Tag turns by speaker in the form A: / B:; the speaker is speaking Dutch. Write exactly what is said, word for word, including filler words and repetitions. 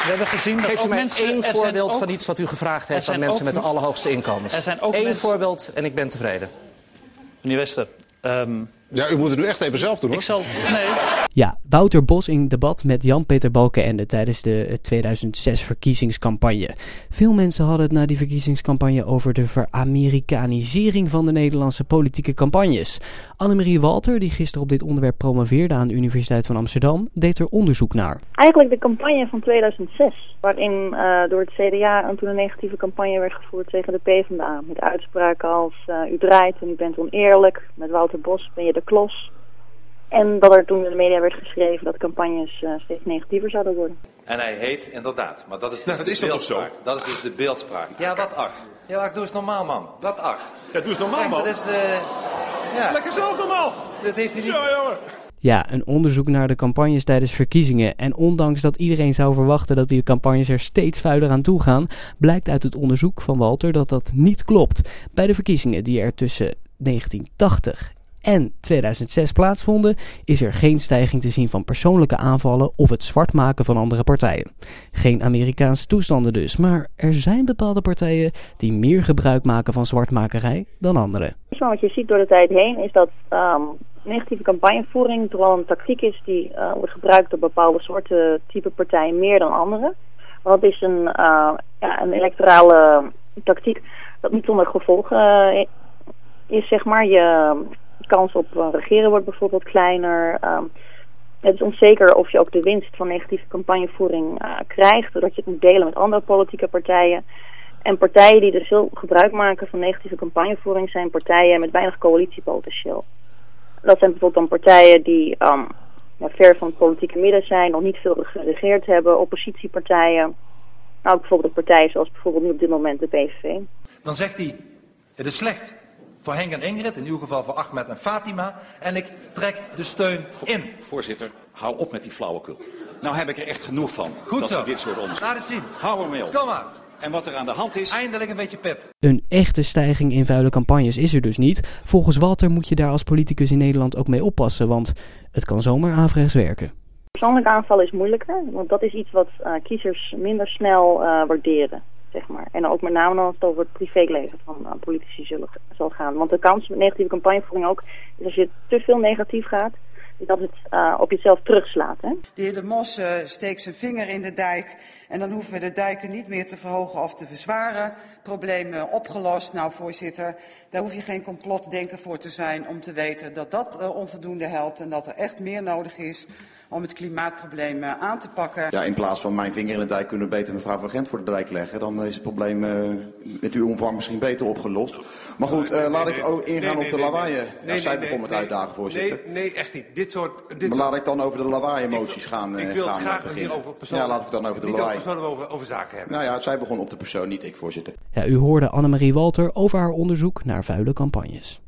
A: We hebben gezien dat
B: Geeft u
A: ook
B: mij
A: mensen,
B: één
A: er
B: voorbeeld
A: zijn ook,
B: van iets wat u gevraagd heeft aan
A: zijn
B: mensen
A: ook,
B: met de allerhoogste inkomens?
A: Er zijn ook
B: Eén
A: mensen,
B: voorbeeld en ik ben tevreden.
A: Meneer Wester, um,
C: Ja, u moet het nu echt even zelf doen, hoor.
A: ik zal... Nee.
D: Ja, Wouter Bos in debat met Jan-Peter Balkenende tijdens de tweeduizend zes verkiezingscampagne. Veel mensen hadden het na die verkiezingscampagne over de veramerikanisering van de Nederlandse politieke campagnes. Annemarie Walter, die gisteren op dit onderwerp promoveerde aan de Universiteit van Amsterdam, deed er onderzoek naar.
E: Eigenlijk de campagne van tweeduizend zes, waarin uh, door het C D A en toen een negatieve campagne werd gevoerd tegen de PvdA. Met uitspraken als uh, u draait en u bent oneerlijk, met Wouter Bos ben je de klos. En dat er toen in de media werd geschreven dat campagnes uh, steeds negatiever zouden worden.
F: En hij heet inderdaad, maar dat is,
C: Nou, dat is dat toch zo?
F: Dat is dus de beeldspraak. Ja, wat ach. Ja, ach, doe eens normaal, man. Wat ach.
C: Ja, doe eens normaal,
F: Kijk,
C: man.
F: dat is de... Ja,
C: Lekker zelf normaal.
F: dat heeft hij niet...
C: Zo, jongen.
D: Ja, een onderzoek naar de campagnes tijdens verkiezingen. En ondanks dat iedereen zou verwachten dat die campagnes er steeds vuiler aan toe gaan, blijkt uit het onderzoek van Walter dat dat niet klopt. Bij de verkiezingen die er tussen negentien tachtig en tweeduizend zes plaatsvonden, is er geen stijging te zien van persoonlijke aanvallen of het zwart maken van andere partijen. Geen Amerikaanse toestanden dus, maar er zijn bepaalde partijen die meer gebruik maken van zwartmakerij dan anderen.
E: Wat je ziet door de tijd heen is dat um, negatieve campagnevoering vooral een tactiek is die uh, wordt gebruikt door bepaalde soorten type partijen meer dan andere. Want het is een, uh, ja, een electorale tactiek dat niet zonder gevolgen uh, is, zeg maar. Je kans op uh, regeren wordt bijvoorbeeld kleiner. Um, het is onzeker of je ook de winst van negatieve campagnevoering uh, krijgt, doordat je het moet delen met andere politieke partijen. En partijen die dus veel gebruik maken van negatieve campagnevoering zijn partijen met weinig coalitiepotentieel. Dat zijn bijvoorbeeld dan partijen die um, ja, ver van het politieke midden zijn, nog niet veel geregeerd hebben, oppositiepartijen. Nou, ook bijvoorbeeld partijen zoals bijvoorbeeld nu op dit moment de P V V.
F: Dan zegt hij, het is slecht voor Henk en Ingrid, in uw geval voor Ahmed en Fatima, en ik trek de steun in.
G: Voorzitter, hou op met die flauwekul. Nou heb ik er echt genoeg van.
F: Goed
G: dat
F: zo.
G: ze dit soort onderzoek.
F: Laat het zien.
G: Hou er mee op.
F: Kom maar.
G: En wat er aan de hand is...
F: Eindelijk een beetje pit.
D: Een echte stijging in vuile campagnes is er dus niet. Volgens Walter moet je daar als politicus in Nederland ook mee oppassen, want het kan zomaar averechts werken.
E: Persoonlijk aanvallen is moeilijker, want dat is iets wat uh, kiezers minder snel uh, waarderen, zeg maar. En ook met name als het over het privéleven van uh, politici zullen, zal gaan. Want de kans met negatieve campagnevoering ook is als je te veel negatief gaat, dat het uh, op jezelf terugslaat. Hè?
H: De heer De Mos uh, steekt zijn vinger in de dijk en dan hoeven we de dijken niet meer te verhogen of te verzwaren. Probleem uh, opgelost. Nou, voorzitter, daar hoef je geen complotdenker voor te zijn om te weten dat dat uh, onvoldoende helpt en dat er echt meer nodig is om het klimaatprobleem uh, aan te pakken.
I: Ja, in plaats van mijn vinger in de dijk kunnen we beter mevrouw Van Gent voor de dijk leggen. Dan is het probleem uh, met uw omvang misschien beter opgelost. Maar goed, uh, laat ik ook ingaan op de lawaaien. Ja, zij begon met uitdagen, voorzitter.
J: Nee, nee, echt niet. Dit soort... Dit
I: maar laat ik dan over de lawaai-emoties gaan,
J: ik wil
I: gaan
J: het graag
I: beginnen.
J: over persoon,
I: ja, laat ik dan over de lawaai.
J: Niet over, over, over zaken hebben.
I: Nou ja, zij begon op de persoon, niet ik, voorzitter.
D: Ja, u hoorde Annemarie Walter over haar onderzoek naar vuile campagnes.